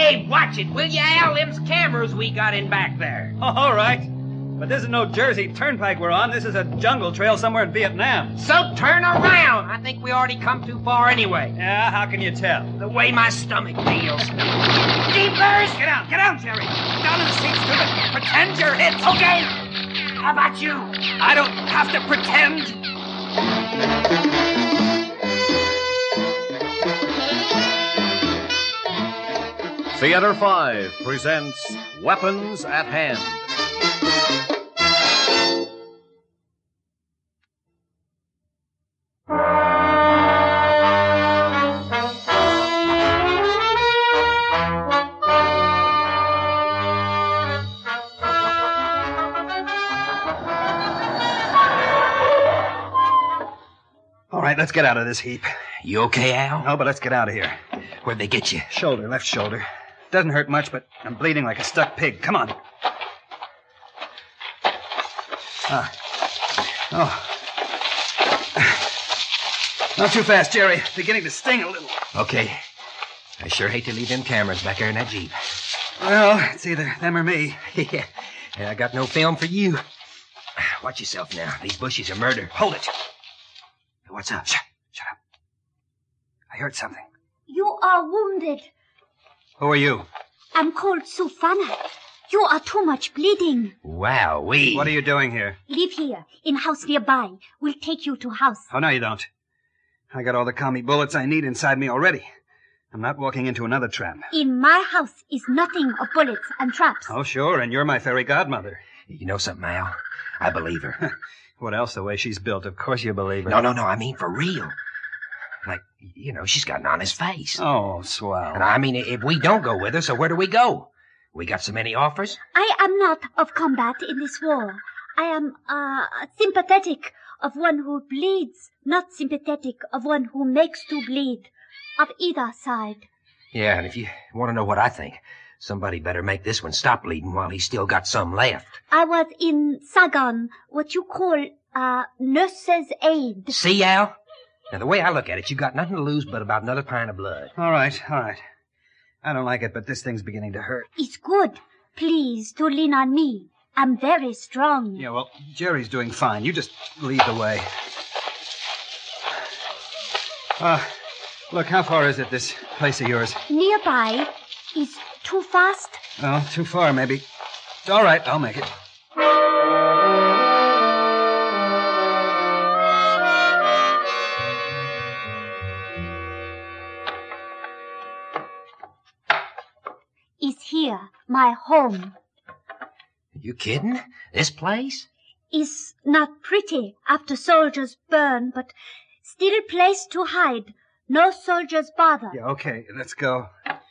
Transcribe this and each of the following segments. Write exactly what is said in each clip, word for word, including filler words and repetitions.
Hey, watch it, will you, Al? Them's cameras we got in back there. Oh, all right. But this is no Jersey Turnpike we're on. This is a jungle trail somewhere in Vietnam. So turn around. I think we already come too far anyway. Yeah, how can you tell? The way my stomach feels. Jeepers! Get out, get out, Jerry. Down in the seat, stupid. Pretend you're hit. Okay. How about you? I don't have to pretend. Theater five presents Weapons at Hand. All right, let's get out of this heap. You okay, Al? No, but let's get out of here. Where'd they get you? Shoulder, left shoulder. Doesn't hurt much, but I'm bleeding like a stuck pig. Come on. Ah. Oh. Not too fast, Jerry. Beginning to sting a little. Okay. I sure hate to leave them cameras back there in that Jeep. Well, it's either them or me. Yeah. I got no film for you. Watch yourself now. These bushes are murder. Hold it. What's up? Shut, shut up. I heard something. You are wounded. Who are you? I'm called Sufana. You are too much bleeding. Wow-wee. What are you doing here? Live here, in house nearby. We'll take you to house. Oh, no, you don't. I got all the commie bullets I need inside me already. I'm not walking into another trap. In my house is nothing of bullets and traps. Oh, sure, and you're my fairy godmother. You know something, Al? I believe her. What else, the way she's built? Of course you believe her. No, no, no, I mean for real. Like, you know, she's got an honest face. Oh, swell. And I mean, if we don't go with her, so where do we go? We got so many offers? I am not of combat in this war. I am, uh, sympathetic of one who bleeds, not sympathetic of one who makes to bleed, of either side. Yeah, and if you want to know what I think, somebody better make this one stop bleeding while he's still got some left. I was in Saigon, what you call, uh, nurse's aid. See, Al? Now, the way I look at it, you got nothing to lose but about another pint of blood. All right, all right. I don't like it, but this thing's beginning to hurt. It's good. Please, to lean on me. I'm very strong. Yeah, well, Jerry's doing fine. You just lead the way. Uh, look, how far is it, this place of yours? Nearby. Is too fast? Well, too far, maybe. All right, I'll make it. Is here, my home. You kidding? This place? Is not pretty after soldiers burn, but still place to hide. No soldiers bother. Yeah, okay, let's go.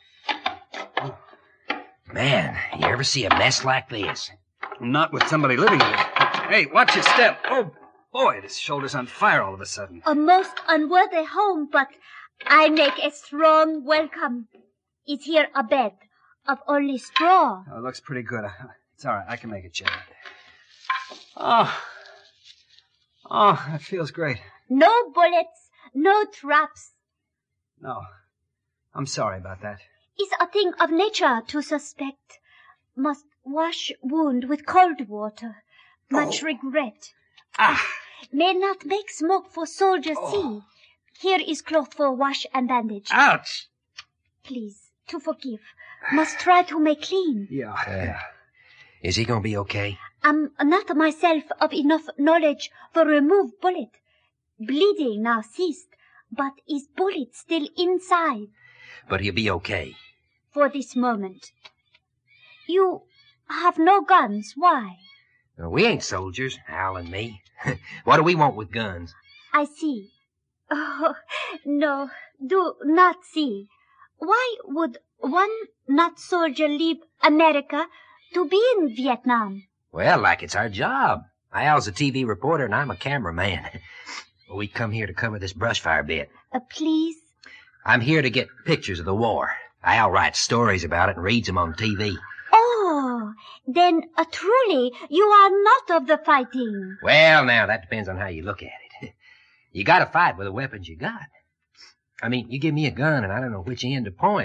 Man, you ever see a mess like this? Not with somebody living in it. Hey, watch your step. Oh, boy, this shoulder's on fire all of a sudden. A most unworthy home, but I make a strong welcome. Is here a bed of only straw. Oh, it looks pretty good. It's all right. I can make it, Jerry. Oh. Oh, that feels great. No bullets, no traps. No. I'm sorry about that. Is a thing of nature to suspect. Must wash wound with cold water. Much Oh. regret. Ah. May not make smoke for soldiers Oh. see. Here is cloth for wash and bandage. Ouch. Please, to forgive. Must try to make clean. Yeah, Uh, yeah. Is he gonna be okay? I'm not myself of enough knowledge for remove bullet. Bleeding now ceased, but is bullet still inside? But he'll be okay. For this moment. You have no guns. Why? Uh, we ain't soldiers, Al and me. What do we want with guns? I see. Oh, no, do not see. Why would one not soldier leave America to be in Vietnam? Well, like it's our job. Al's a T V reporter and I'm a cameraman. We come here to cover this brush fire bit. Uh, please? I'm here to get pictures of the war. Al writes stories about it and reads them on T V. Oh, then uh, truly you are not of the fighting. Well, now, that depends on how you look at it. You gotta fight with the weapons you got. I mean, you give me a gun and I don't know which end to point.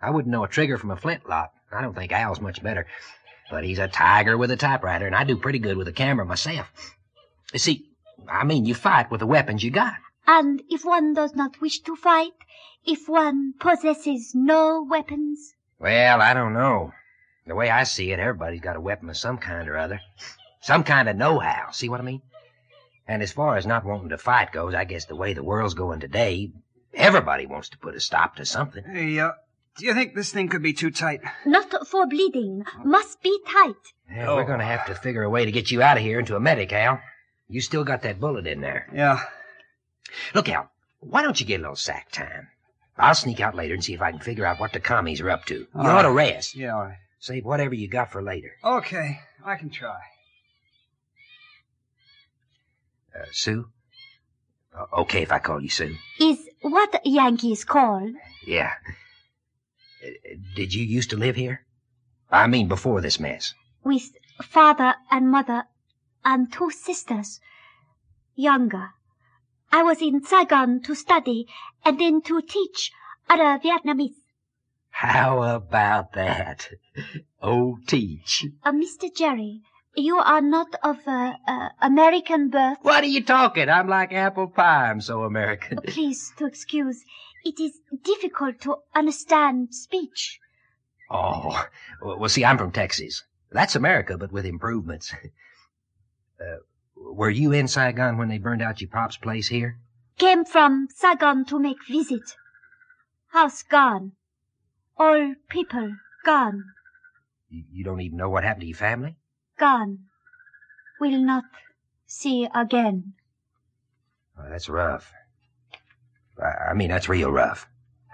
I wouldn't know a trigger from a flintlock. I don't think Al's much better. But he's a tiger with a typewriter, and I do pretty good with a camera myself. You see, I mean, you fight with the weapons you got. And if one does not wish to fight, if one possesses no weapons? Well, I don't know. The way I see it, everybody's got a weapon of some kind or other. Some kind of know-how, see what I mean? And as far as not wanting to fight goes, I guess the way the world's going today, everybody wants to put a stop to something. Hey, uh, do you think this thing could be too tight? Not for bleeding. Must be tight. Yeah, Oh. We're going to have to figure a way to get you out of here into a medic, Al. You still got that bullet in there. Yeah. Look, Al, why don't you get a little sack time? I'll sneak out later and see if I can figure out what the commies are up to. You All ought to right. rest. Yeah, all right. Save whatever you got for later. Okay, I can try. Uh, Sue? Uh, okay if I call you Sue. Is what Yankees call? Yeah. Uh, did you used to live here? I mean, before this mess. With father and mother and two sisters. Younger. I was in Saigon to study and then to teach other Vietnamese. How about that? Oh, teach. Uh, Mister Jerry, you are not of uh, uh, American birth. What are you talking? I'm like apple pie. I'm so American. Please to excuse. It is difficult to understand speech. Oh, well, see, I'm from Texas. That's America, but with improvements. uh, were you in Saigon when they burned out your pop's place here? Came from Saigon to make visit. House gone. All people gone. You, you don't even know what happened to your family? Gone. Will not see again. Oh, that's rough. I, I mean, that's real rough.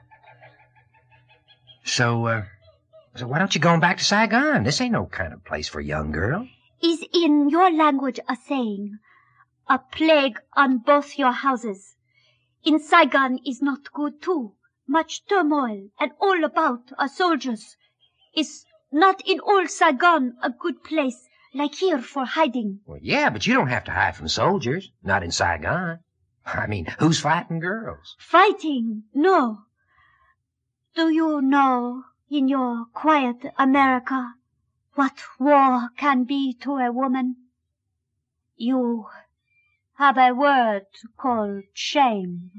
So, uh, so why don't you go on back to Saigon? This ain't no kind of place for a young girl. Is in your language a saying, a plague on both your houses. In Saigon is not good too. Much turmoil and all about are soldiers. Is not in all Saigon a good place like here for hiding. Well, yeah, but you don't have to hide from soldiers. Not in Saigon. I mean, who's fighting girls? Fighting, no. Do you know in your quiet America what war can be to a woman? You have a word called shame.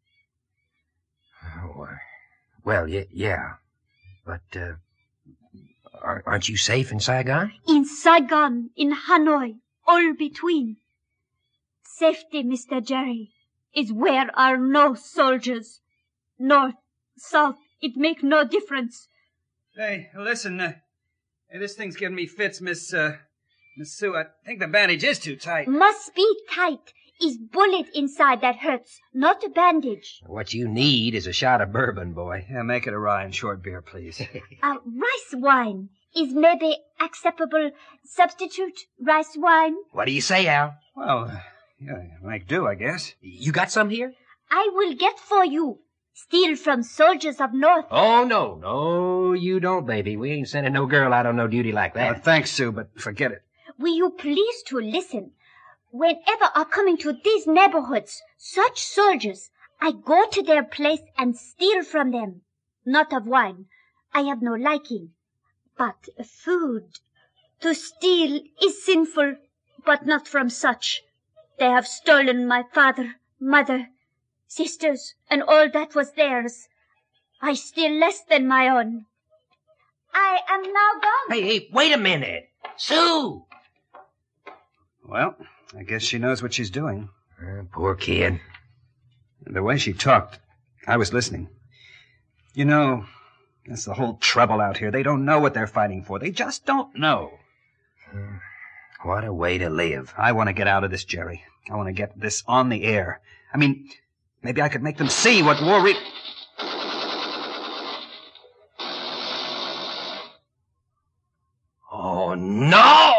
Oh, uh, well, y- yeah. But, uh, ar- aren't you safe in Saigon? In Saigon, in Hanoi, all between. Safety, Mister Jerry, is where are no soldiers. North, south, it make no difference. Hey, listen, uh, hey, this thing's giving me fits, Miss, uh, Miss Sue. I think the bandage is too tight. Must be tight. Is bullet inside that hurts, not a bandage. What you need is a shot of bourbon, boy. Yeah, make it a rye and short beer, please. Uh, rice wine is maybe acceptable substitute rice wine. What do you say, Al? Well, uh, yeah, make do, I guess. You got some here? I will get for you. Steal from soldiers of North. Oh, no. No, you don't, baby. We ain't sending no girl out on no duty like Uh, that. thanks, Sue, but forget it. Will you please to listen? Whenever are coming to these neighborhoods, such soldiers, I go to their place and steal from them. Not of wine. I have no liking. But food. To steal is sinful, but not from such. They have stolen my father, mother, sisters, and all that was theirs. I steal less than my own. I am now gone. Hey, hey, wait a minute. Sue! Well, I guess she knows what she's doing. Uh, poor kid. The way she talked, I was listening. You know, that's the whole trouble out here. They don't know what they're fighting for. They just don't know. What a way to live. I want to get out of this, Jerry. I want to get this on the air. I mean, maybe I could make them see what war re... Oh, no!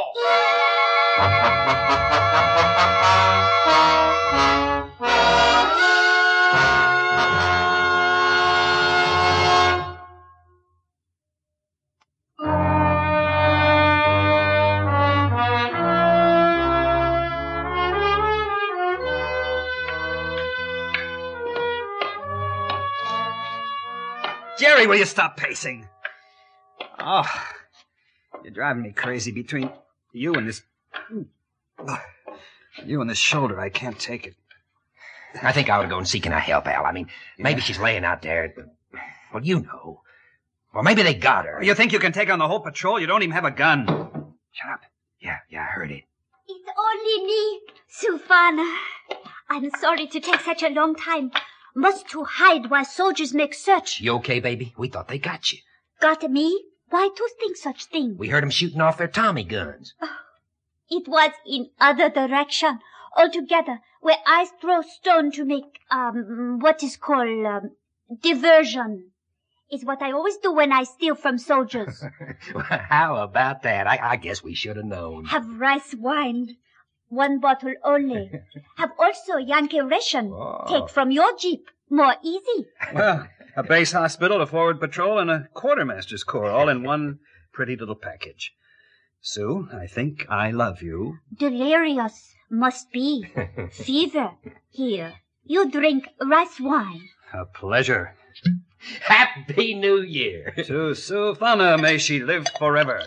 Jerry, will you stop pacing? Oh, you're driving me crazy between you and this... You and this shoulder. I can't take it. I think I ought to go and see can I help, Al. I mean, maybe Yeah. she's laying out there. Well, you know. Or maybe they got her. You think you can take on the whole patrol? You don't even have a gun. Shut up. Yeah, yeah, I heard it. It's only me, Sufana. I'm sorry to take such a long time. Must to hide while soldiers make search. You okay, baby? We thought they got you. Got me? Why to think such thing? We heard them shooting off their Tommy guns. It was in other direction altogether, where I throw stone to make, um, what is called, um, diversion. Is what I always do when I steal from soldiers. How about that? I, I guess we should have known. Have rice wine. One bottle only. Have also Yankee ration. Oh. Take from your jeep. More easy. Well, a base hospital, a forward patrol, and a quartermaster's corps, all in one pretty little package. Sue, I think I love you. Delirious. Must be. Fever. Here. You drink rice wine. A pleasure. Happy New Year. To Sufana, may she live forever.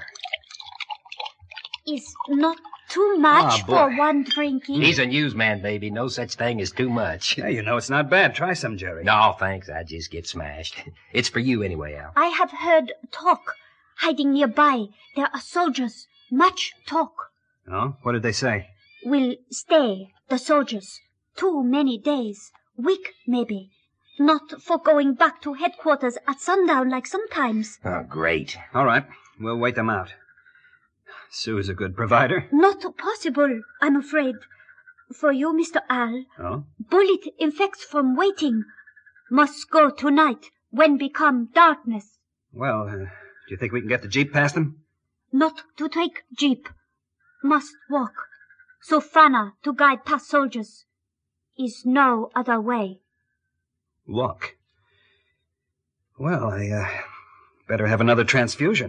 Is not too much Ah, for boy. one drinking. He's a newsman, baby. No such thing as too much. Yeah, you know it's not bad. Try some, Jerry. No, thanks. I just get smashed. It's for you anyway, Al. I have heard talk. Hiding nearby. There are soldiers. Much talk. Oh? What did they say? Will stay, the soldiers. Too many days. Week, maybe. Not for going back to headquarters at sundown like sometimes. Oh, great. All right. We'll wait them out. Sue's a good provider. Not possible, I'm afraid. For you, Mister Al, Oh? bullet infects from waiting. Must go tonight, when become darkness. Well, uh, do you think we can get the jeep past them? Not to take jeep. Must walk. Sufana to guide past soldiers. Is no other way. Walk. Well, I, uh, better have another transfusion.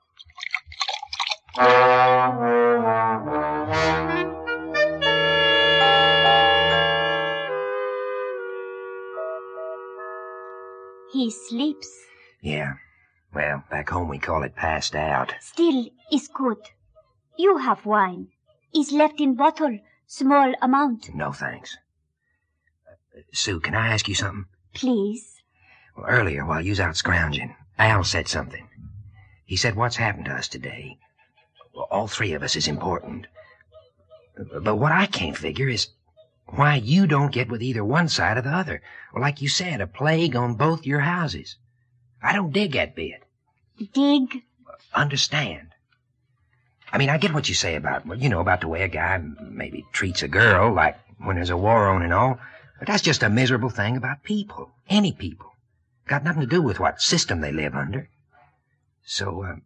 He sleeps. Yeah. Well, back home we call it passed out. Still is good. You have wine. Is left in bottle. Small amount. No thanks. Uh, Sue, can I ask you something? Please. Well, earlier, while you was out scrounging, Al said something. He said what's happened to us today. Well, all three of us is important. But what I can't figure is why you don't get with either one side or the other. Well, like you said, a plague on both your houses. I don't dig that bit. Dig. Understand. I mean, I get what you say about, well, you know, about the way a guy maybe treats a girl, like when there's a war on and all. But that's just a miserable thing about people. Any people. Got nothing to do with what system they live under. So, uh,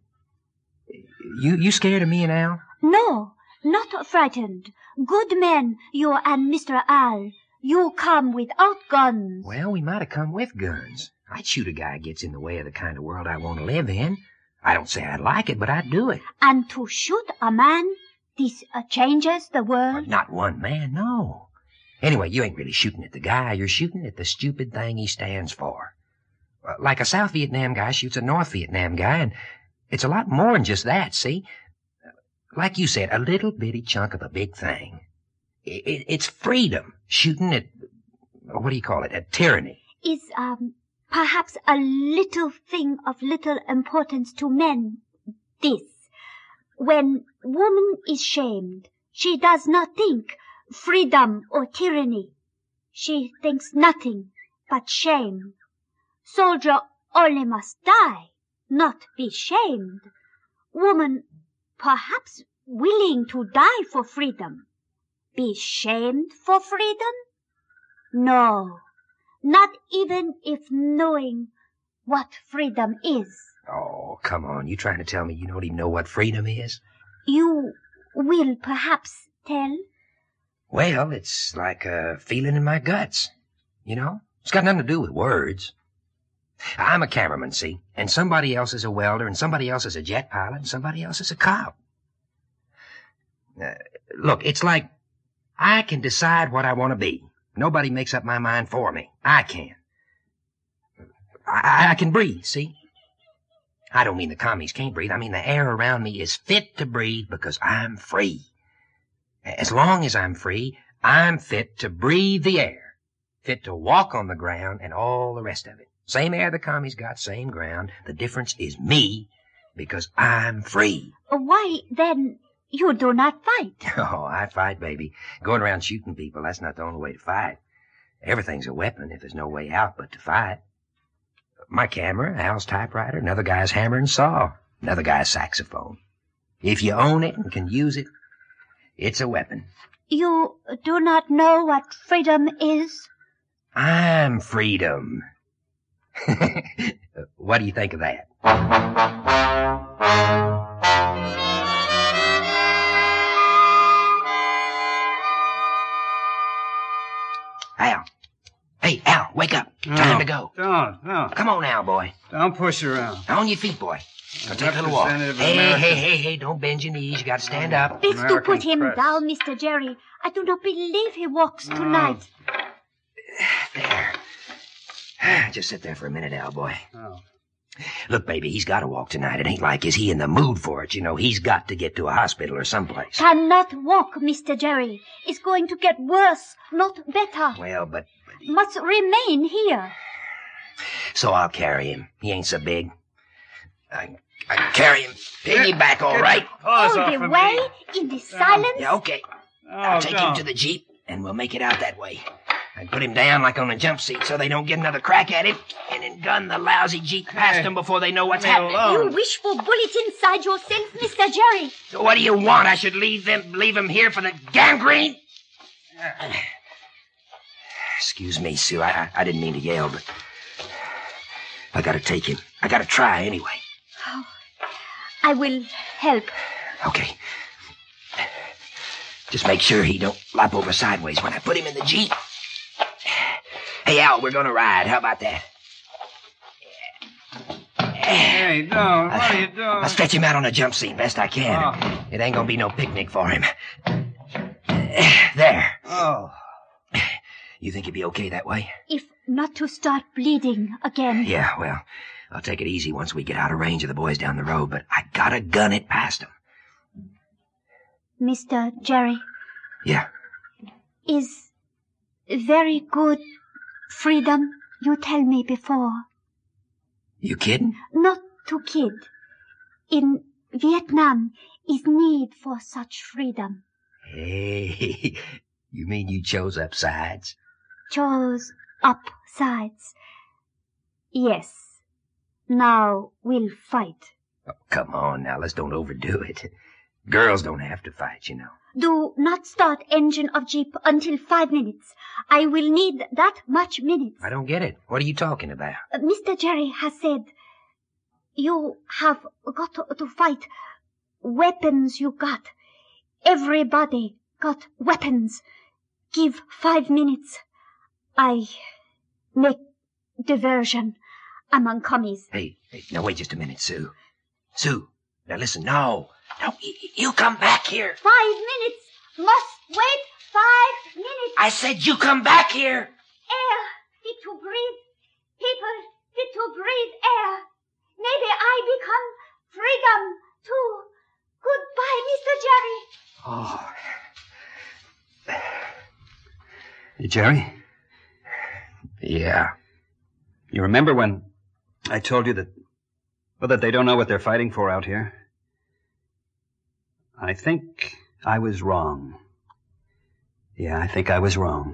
you, you scared of me and Al? No, not frightened. Good men, you and Mister Al. You come without guns. Well, we might have come with guns. I'd shoot a guy who gets in the way of the kind of world I want to live in. I don't say I'd like it, but I'd do it. And to shoot a man, this uh, changes the world. Not one man, no. Anyway, you ain't really shooting at the guy. You're shooting at the stupid thing he stands for. Uh, Like a South Vietnam guy shoots a North Vietnam guy, and it's a lot more than just that, see? Like you said, a little bitty chunk of a big thing. I- I- It's freedom, shooting at, what do you call it, at tyranny. Is, um, perhaps a little thing of little importance to men. This. When woman is shamed, she does not think freedom or tyranny. She thinks nothing but shame. Soldier only must die, not be shamed. Woman perhaps willing to die for freedom. Be shamed for freedom? No, not even if knowing what freedom is. Oh, come on. You trying to tell me you don't even know what freedom is? You will perhaps tell? Well, it's like a feeling in my guts. You know? It's got nothing to do with words. I'm a cameraman, see? And somebody else is a welder, and somebody else is a jet pilot, and somebody else is a cop. Uh, look, it's like I can decide what I want to be. Nobody makes up my mind for me. I can. I, I can breathe, see? I don't mean the commies can't breathe. I mean the air around me is fit to breathe because I'm free. As long as I'm free, I'm fit to breathe the air, fit to walk on the ground and all the rest of it. Same air the commies got, same ground. The difference is me because I'm free. Why, then, you do not fight? Oh, I fight, baby. Going around shooting people, that's not the only way to fight. Everything's a weapon if there's no way out but to fight. My camera, Al's typewriter, another guy's hammer and saw, another guy's saxophone. If you own it and can use it, it's a weapon. You do not know what freedom is? I'm freedom. What do you think of that? Al. Hey, Al, wake up. Time No, to go. Don't, no. Come on now, boy. Don't push around. On your feet, boy. Now take a little walk. Representative of Hey, American- hey, hey, hey, don't bend your knees. You gotta stand up. Please do American put him press. down, Mister Jerry. I do not believe he walks tonight. There. Just sit there for a minute, Al, boy. Oh. Look, baby, he's gotta walk tonight. It ain't like is he in the mood for it. You know, he's got to get to a hospital or someplace. Cannot walk, Mister Jerry. It's going to get worse, not better. Well, but... Must remain here. So I'll carry him. He ain't so big. I, I can carry him piggyback, all right? Paws All off the of way, me. in the silence. Yeah, okay. Oh, I'll take him don't. to the Jeep, and we'll make it out that way. I put him down like on a jump seat so they don't get another crack at him, and then gun the lousy Jeep past Hey, them before they know what's leave me happening. alone. You wish for bullets inside yourself, Mister Jerry. So what do you want? I should leave them, leave him here for the gangrene? Excuse me, Sue. I, I, I didn't mean to yell, but I gotta take him. I gotta try anyway. Oh, I will help. Okay. Just make sure he don't lop over sideways when I put him in the Jeep. Hey, Al, we're gonna ride. How about that? Hey, don't. What are you doing? I'll stretch him out on a jump seat best I can. Oh. It ain't gonna be no picnic for him. There. Oh. You think he'd be okay that way? If not to start bleeding again. Yeah, well, I'll take it easy once we get out of range of the boys down the road, but I gotta gun it past them. Mister Jerry, Yeah. is very good freedom, you tell me before. You kidding? Not to kid. In Vietnam is need for such freedom. Hey, you mean you chose up sides? Chose up sides. Yes. Now we'll fight. Oh, come on now, let's don't overdo it. Girls don't have to fight, you know. Do not start engine of Jeep until five minutes. I will need that much minutes. I don't get it. What are you talking about? Uh, Mister Jerry has said you have got to, to fight. Weapons you got. Everybody got weapons. Give five minutes. I make diversion among commies. Hey, hey, now wait just a minute, Sue. Sue, now listen, no. No, y- y- you come back here. Five minutes. Must wait five minutes. I said you come back here. Air fit to breathe. People fit to breathe air. Maybe I become freedom too. Goodbye, Mister Jerry. Oh. Hey, Jerry, Yeah. you remember when I told you that, well, that they don't know what they're fighting for out here? I think I was wrong. Yeah, I think I was wrong.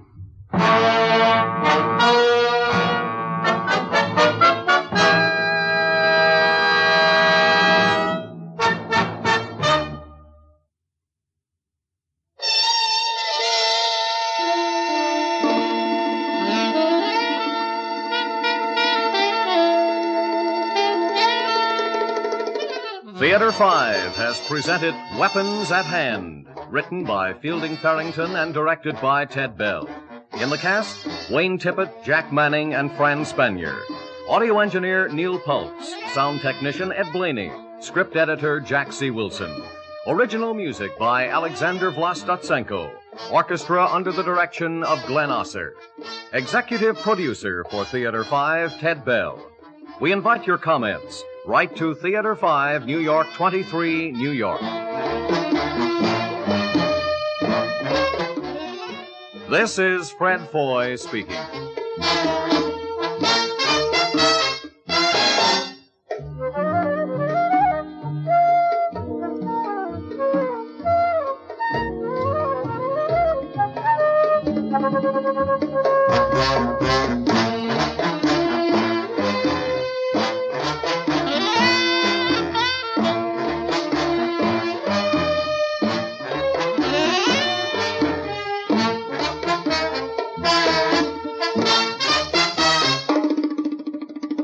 Theater five has presented Weapons at Hand, written by Fielding Farrington and directed by Ted Bell. In the cast, Wayne Tippett, Jack Manning, and Fran Spanier. Audio engineer Neil Pultz. Sound technician Ed Blaney. Script editor Jack C. Wilson. Original music by Alexander Vlastotsenko. Orchestra under the direction of Glenn Osser. Executive producer for Theater five, Ted Bell. We invite your comments. Write to Theater five, New York twenty-three, New York. This is Fred Foy speaking.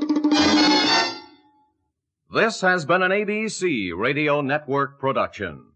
This has been an A B C Radio Network production.